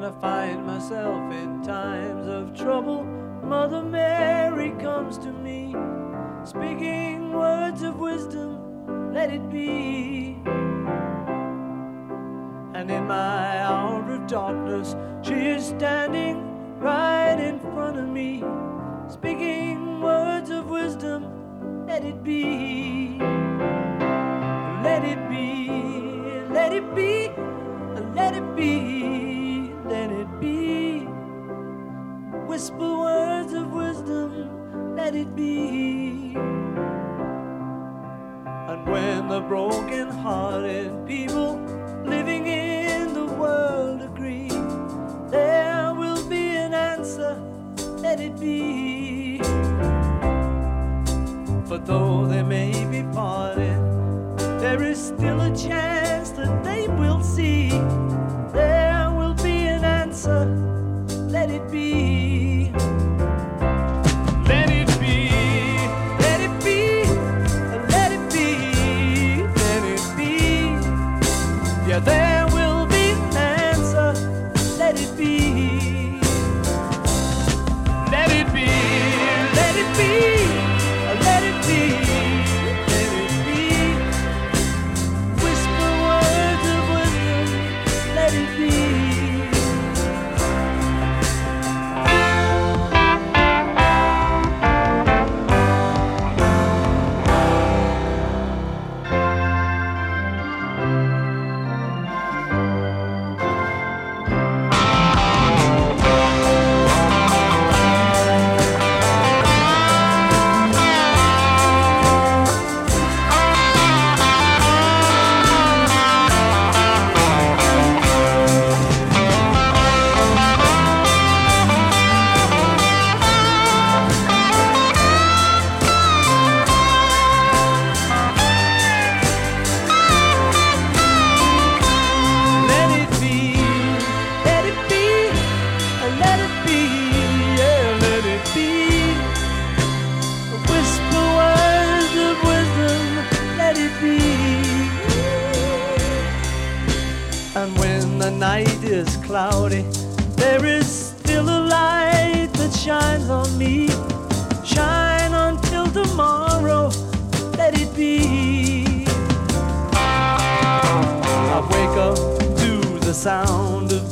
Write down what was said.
When I find myself in times of trouble, Mother Mary comes to me, speaking words of wisdom, let it be. And in my hour of darkness, she is standing right in front of me, speaking words of wisdom, let it be. Let it be, let it be, let it be, let it be. Whisper words of wisdom, let it be. And when the broken-hearted people living in the world agree, there will be an answer, let it be. For though they may be parted, there is still a chance that they will see. There will be an answer, let it be. Let it be, let it be, let it be, let it be. Yeah, there will be an answer, let it be. Let it be, let it be, let it be, let it be. Whisper words of wisdom, let it be. And when the night is cloudy, there is still a light that shines on me. Shine until tomorrow, let it be. I wake up to the sound of